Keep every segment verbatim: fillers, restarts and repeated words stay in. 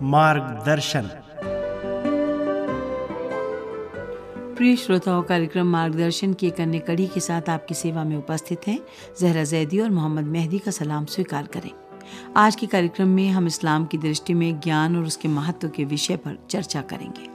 मार्गदर्शन। प्रिय श्रोताओं, कार्यक्रम मार्गदर्शन की एक अन्य कड़ी के साथ आपकी सेवा में उपस्थित हैं जहरा जैदी और मोहम्मद मेहदी का सलाम स्वीकार करें। आज के कार्यक्रम में हम इस्लाम की दृष्टि में ज्ञान और उसके महत्व के विषय पर चर्चा करेंगे।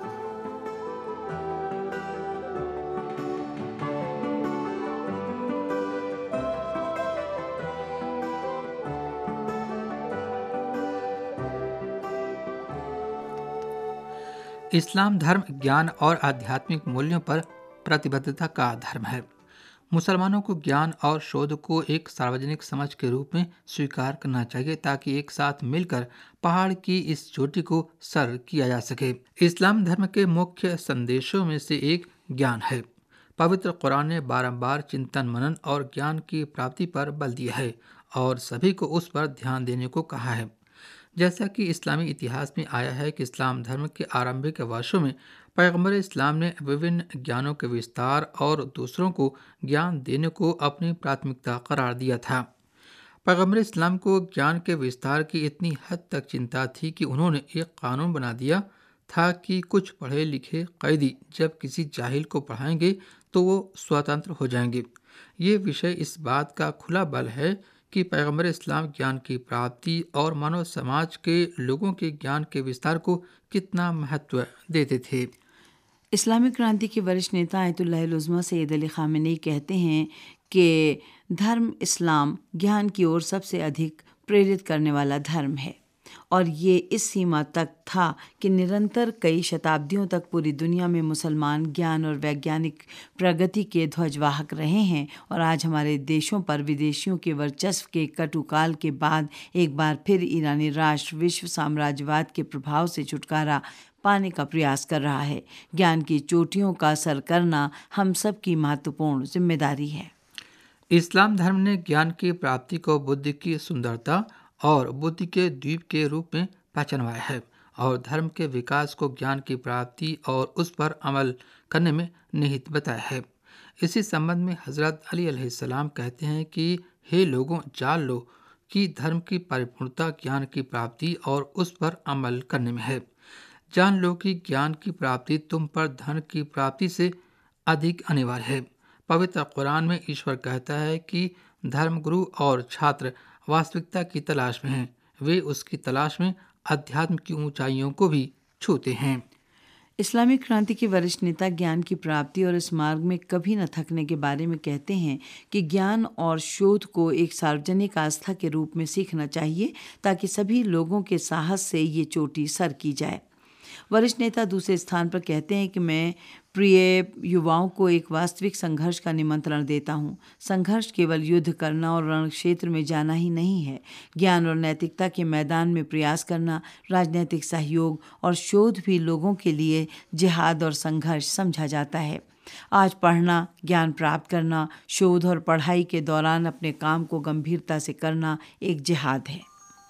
इस्लाम धर्म ज्ञान और आध्यात्मिक मूल्यों पर प्रतिबद्धता का धर्म है। मुसलमानों को ज्ञान और शोध को एक सार्वजनिक समझ के रूप में स्वीकार करना चाहिए ताकि एक साथ मिलकर पहाड़ की इस चोटी को सर किया जा सके। इस्लाम धर्म के मुख्य संदेशों में से एक ज्ञान है। पवित्र कुरान ने बारंबार चिंतन मनन और ज्ञान की प्राप्ति पर बल दिया है और सभी को उस पर ध्यान देने को कहा है। जैसा कि इस्लामी इतिहास में आया है कि इस्लाम धर्म के आरंभिक वर्षों में पैगंबर इस्लाम ने विभिन्न ज्ञानों के विस्तार और दूसरों को ज्ञान देने को अपनी प्राथमिकता करार दिया था। पैगंबर इस्लाम को ज्ञान के विस्तार की इतनी हद तक चिंता थी कि उन्होंने एक कानून बना दिया था कि कुछ पढ़े लिखे कैदी जब किसी जाहिल को पढ़ाएंगे तो वो स्वतंत्र हो जाएंगे। ये विषय इस बात का खुला बल है कि पैगंबर इस्लाम ज्ञान की प्राप्ति और मानव समाज के लोगों के ज्ञान के विस्तार को कितना महत्व देते थे। इस्लामिक क्रांति के वरिष्ठ नेता Ayatollah Uzma Sayyid Ali Khamenei कहते हैं कि धर्म इस्लाम ज्ञान की ओर सबसे अधिक प्रेरित करने वाला धर्म है और ये इस सीमा तक था कि निरंतर कई शताब्दियों तक पूरी दुनिया में मुसलमान ज्ञान और वैज्ञानिक प्रगति के ध्वजवाहक रहे हैं। और आज हमारे देशों पर विदेशियों के वर्चस्व के कटुकाल के बाद एक बार फिर ईरानी राष्ट्र विश्व साम्राज्यवाद के प्रभाव से छुटकारा पाने का प्रयास कर रहा है। ज्ञान की चोटियों का सर करना हम सब की महत्वपूर्ण जिम्मेदारी है। इस्लाम धर्म ने ज्ञान की प्राप्ति को बुद्धि की सुंदरता और बुद्धि के द्वीप के रूप में पहचानवाया है और धर्म के विकास को ज्ञान की प्राप्ति और उस पर अमल करने में निहित बताया है। इसी संबंध में हजरत अली अलैहिस्सलाम कहते हैं कि हे लोगों, जान लो कि धर्म की परिपूर्णता ज्ञान की प्राप्ति और उस पर अमल करने में है। जान लो कि ज्ञान की प्राप्ति तुम पर धन की प्राप्ति से अधिक अनिवार्य है। पवित्र कुरान में ईश्वर कहता है कि धर्मगुरु और छात्र वास्तविकता की तलाश में हैं। वे उसकी तलाश में अध्यात्म की ऊंचाइयों को भी छूते हैं। इस्लामिक क्रांति के वरिष्ठ नेता ज्ञान की प्राप्ति और इस मार्ग में कभी न थकने के बारे में कहते हैं कि ज्ञान और शोध को एक सार्वजनिक आस्था के रूप में सीखना चाहिए ताकि सभी लोगों के साहस से ये चोटी सर की जाए। वरिष्ठ नेता दूसरे स्थान पर कहते हैं कि मैं प्रिय युवाओं को एक वास्तविक संघर्ष का निमंत्रण देता हूँ। संघर्ष केवल युद्ध करना और रण क्षेत्र में जाना ही नहीं है। ज्ञान और नैतिकता के मैदान में प्रयास करना, राजनीतिक सहयोग और शोध भी लोगों के लिए जिहाद और संघर्ष समझा जाता है। आज पढ़ना, ज्ञान प्राप्त करना, शोध और पढ़ाई के दौरान अपने काम को गंभीरता से करना एक जिहाद है।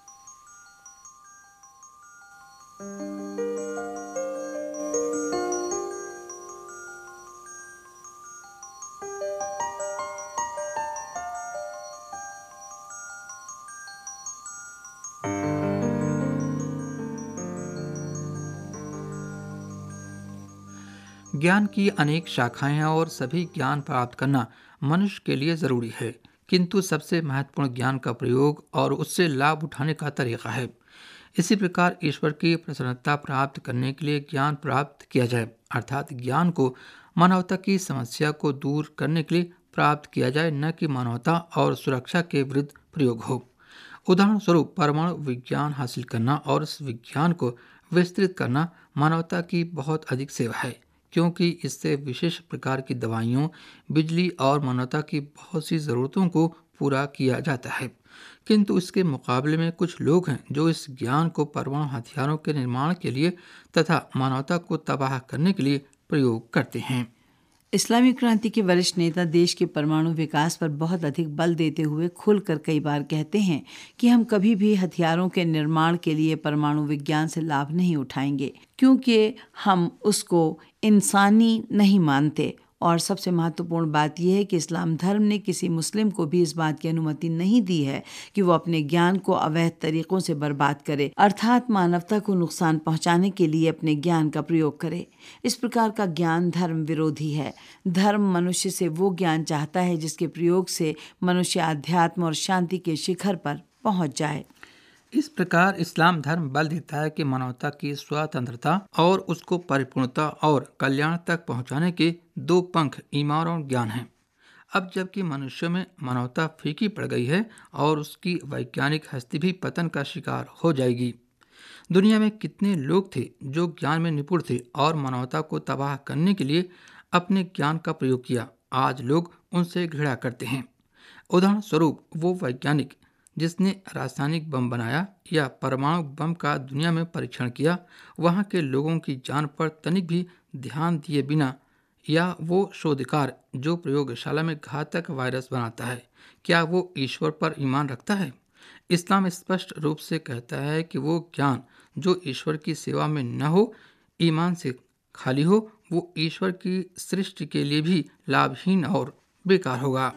ज्ञान की अनेक शाखाएं हैं और सभी ज्ञान प्राप्त करना मनुष्य के लिए ज़रूरी है, किंतु सबसे महत्वपूर्ण ज्ञान का प्रयोग और उससे लाभ उठाने का तरीका है। इसी प्रकार ईश्वर की प्रसन्नता प्राप्त करने के लिए ज्ञान प्राप्त किया जाए, अर्थात ज्ञान को मानवता की समस्या को दूर करने के लिए प्राप्त किया जाए, न कि मानवता और सुरक्षा के विरुद्ध प्रयोग हो। उदाहरण स्वरूप परमाणु विज्ञान हासिल करना और इस विज्ञान को विस्तृत करना मानवता की बहुत अधिक सेवा है, क्योंकि इससे विशेष प्रकार की दवाइयों, बिजली और मानवता की बहुत सी ज़रूरतों को पूरा किया जाता है। किंतु इसके मुकाबले में कुछ लोग हैं जो इस ज्ञान को परमाणु हथियारों के निर्माण के लिए तथा मानवता को तबाह करने के लिए प्रयोग करते हैं। इस्लामिक क्रांति के वरिष्ठ नेता देश के परमाणु विकास पर बहुत अधिक बल देते हुए खुलकर कई बार कहते हैं कि हम कभी भी हथियारों के निर्माण के लिए परमाणु विज्ञान से लाभ नहीं उठाएंगे, क्योंकि हम उसको इंसानी नहीं मानते और सबसे महत्वपूर्ण बात यह है कि इस्लाम धर्म ने किसी मुस्लिम को भी इस बात की अनुमति नहीं दी है कि वो अपने ज्ञान को अवैध तरीकों से बर्बाद करे, अर्थात मानवता को नुकसान पहुंचाने के लिए अपने ज्ञान का प्रयोग करे। इस प्रकार का ज्ञान धर्म विरोधी है। धर्म मनुष्य से वो ज्ञान चाहता है जिसके प्रयोग से मनुष्य आध्यात्म और शांति के शिखर पर पहुंच जाए। इस प्रकार इस्लाम धर्म बल देता है कि मानवता की स्वतंत्रता और उसको परिपूर्णता और कल्याण तक पहुंचाने के दो पंख ईमान और ज्ञान हैं। अब जबकि मनुष्य में मानवता फीकी पड़ गई है और उसकी वैज्ञानिक हस्ती भी पतन का शिकार हो जाएगी। दुनिया में कितने लोग थे जो ज्ञान में निपुण थे और मानवता को तबाह करने के लिए अपने ज्ञान का प्रयोग किया, आज लोग उनसे घृणा करते हैं। उदाहरण स्वरूप वो वैज्ञानिक जिसने रासायनिक बम बनाया या परमाणु बम का दुनिया में परीक्षण किया, वहाँ के लोगों की जान पर तनिक भी ध्यान दिए बिना, या वो शोधकार जो प्रयोगशाला में घातक वायरस बनाता है, क्या वो ईश्वर पर ईमान रखता है? इस्लाम स्पष्ट रूप से कहता है कि वो ज्ञान जो ईश्वर की सेवा में न हो, ईमान से खाली हो, वो ईश्वर की सृष्टि के लिए भी लाभहीन और बेकार होगा।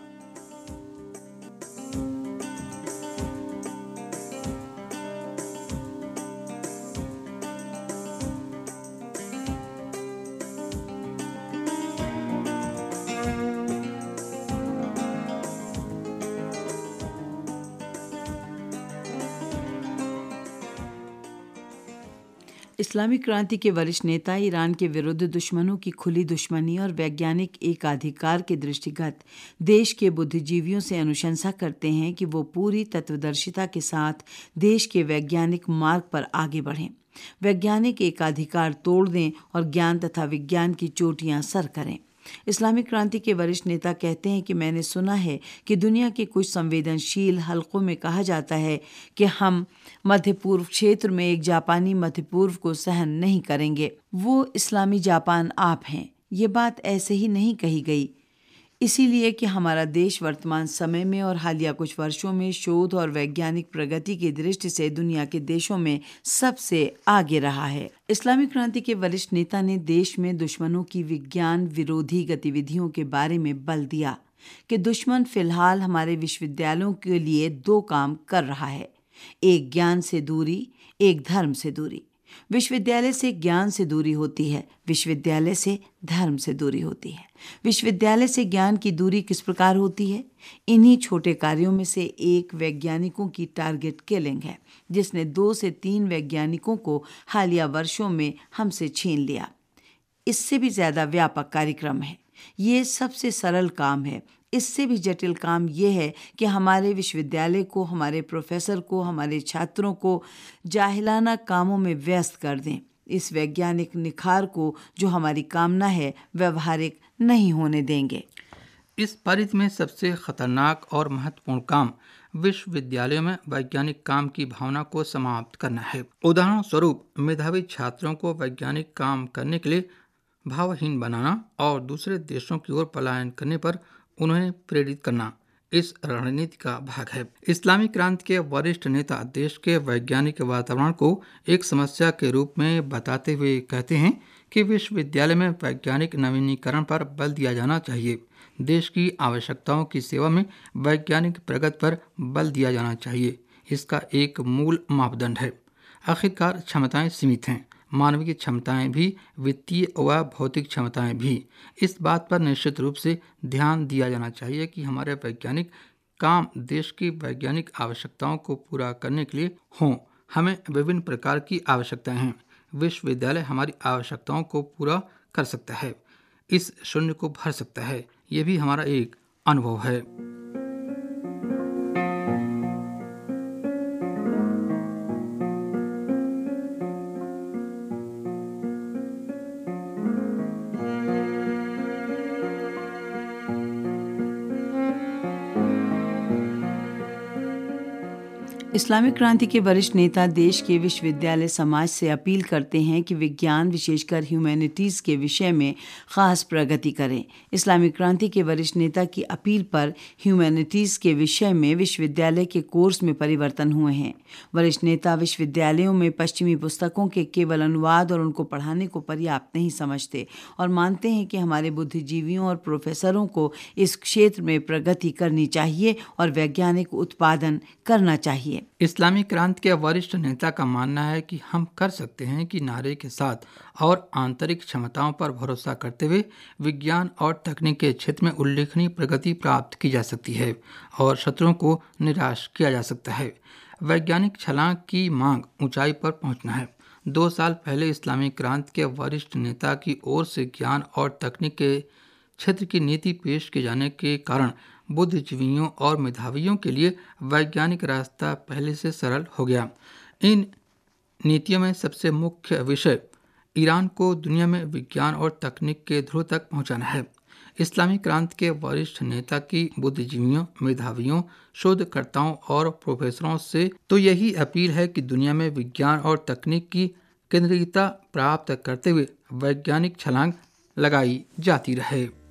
इस्लामिक क्रांति के वरिष्ठ नेता ईरान के विरुद्ध दुश्मनों की खुली दुश्मनी और वैज्ञानिक एकाधिकार के दृष्टिगत देश के बुद्धिजीवियों से अनुशंसा करते हैं कि वो पूरी तत्वदर्शिता के साथ देश के वैज्ञानिक मार्ग पर आगे बढ़ें, वैज्ञानिक एकाधिकार तोड़ दें और ज्ञान तथा विज्ञान की चोटियां सर करें। इस्लामिक क्रांति के वरिष्ठ नेता कहते हैं कि मैंने सुना है कि दुनिया के कुछ संवेदनशील हलकों में कहा जाता है कि हम मध्य पूर्व क्षेत्र में एक जापानी मध्य पूर्व को सहन नहीं करेंगे। वो इस्लामी जापान आप हैं। ये बात ऐसे ही नहीं कही गई, इसीलिए कि हमारा देश वर्तमान समय में और हालिया कुछ वर्षों में शोध और वैज्ञानिक प्रगति की दृष्टि से दुनिया के देशों में सबसे आगे रहा है। इस्लामिक क्रांति के वरिष्ठ नेता ने देश में दुश्मनों की विज्ञान विरोधी गतिविधियों के बारे में बल दिया कि दुश्मन फिलहाल हमारे विश्वविद्यालयों के लिए दो काम कर रहा है, एक ज्ञान से दूरी, एक धर्म से दूरी। विश्वविद्यालय से ज्ञान से दूरी होती है, विश्वविद्यालय से धर्म से दूरी होती है। विश्वविद्यालय से ज्ञान की दूरी किस प्रकार होती है? इन्हीं छोटे कार्यों में से एक वैज्ञानिकों की टारगेट किलिंग है, जिसने दो से तीन वैज्ञानिकों को हालिया वर्षों में हमसे छीन लिया। इससे भी ज्यादा व्यापक कार्यक्रम है। ये सबसे सरल काम है। इससे भी जटिल काम यह है कि हमारे विश्वविद्यालय को, हमारे प्रोफेसर को, हमारे छात्रों को जाहिलाना कामों में व्यस्त कर दें। इस वैज्ञानिक निखार को जो हमारी कामना है व्यवहारिक नहीं होने देंगे। इस परिधि में सबसे खतरनाक और महत्वपूर्ण काम विश्वविद्यालयों में वैज्ञानिक काम की भावना को समाप्त करना है। उदाहरण स्वरूप मेधावी छात्रों को वैज्ञानिक काम करने के लिए भावहीन बनाना और दूसरे देशों की ओर पलायन करने पर उन्हें प्रेरित करना इस रणनीति का भाग है। इस्लामी क्रांति के वरिष्ठ नेता देश के वैज्ञानिक वातावरण को एक समस्या के रूप में बताते हुए कहते हैं कि विश्वविद्यालय में वैज्ञानिक नवीनीकरण पर बल दिया जाना चाहिए। देश की आवश्यकताओं की सेवा में वैज्ञानिक प्रगति पर बल दिया जाना चाहिए। इसका एक मूल मापदंड है। आखिरकार क्षमताएं सीमित हैं, मानवीय क्षमताएं भी, वित्तीय व भौतिक क्षमताएं भी। इस बात पर निश्चित रूप से ध्यान दिया जाना चाहिए कि हमारे वैज्ञानिक काम देश की वैज्ञानिक आवश्यकताओं को पूरा करने के लिए हों। हमें विभिन्न प्रकार की आवश्यकताएं हैं। विश्वविद्यालय हमारी आवश्यकताओं को पूरा कर सकता है, इस शून्य को भर सकता है। ये भी हमारा एक अनुभव है। इस्लामिक क्रांति के वरिष्ठ नेता देश के विश्वविद्यालय समाज से अपील करते हैं कि विज्ञान विशेषकर ह्यूमैनिटीज़ के विषय में खास प्रगति करें। इस्लामिक क्रांति के वरिष्ठ नेता की अपील पर ह्यूमैनिटीज़ के विषय में विश्वविद्यालय के कोर्स में परिवर्तन हुए हैं। वरिष्ठ नेता विश्वविद्यालयों में पश्चिमी पुस्तकों के केवल अनुवाद और उनको पढ़ाने को पर्याप्त नहीं समझते और मानते हैं कि हमारे बुद्धिजीवियों और प्रोफेसरों को इस क्षेत्र में प्रगति करनी चाहिए और वैज्ञानिक उत्पादन करना चाहिए। इस्लामिक क्रांति के वरिष्ठ नेता का मानना है कि हम कर सकते हैं कि नारे के साथ और आंतरिक क्षमताओं पर भरोसा करते हुए विज्ञान और तकनीक के क्षेत्र में उल्लेखनीय प्रगति प्राप्त की जा सकती है और शत्रुओं को निराश किया जा सकता है। वैज्ञानिक छलांग की मांग ऊंचाई पर पहुंचना है। दो साल पहले इस्लामिक क्रांति के वरिष्ठ नेता की ओर से ज्ञान और तकनीक के क्षेत्र की नीति पेश किए जाने के कारण बुद्धिजीवियों और मेधावियों के लिए वैज्ञानिक रास्ता पहले से सरल हो गया। इन नीतियों में सबसे मुख्य विषय ईरान को दुनिया में विज्ञान और तकनीक के ध्रुव तक पहुंचाना है। इस्लामिक क्रांति के वरिष्ठ नेता की बुद्धिजीवियों, मेधावियों, शोधकर्ताओं और प्रोफेसरों से तो यही अपील है कि दुनिया में विज्ञान और तकनीक की केंद्रीयता प्राप्त करते हुए वैज्ञानिक छलांग लगाई जाती रहे।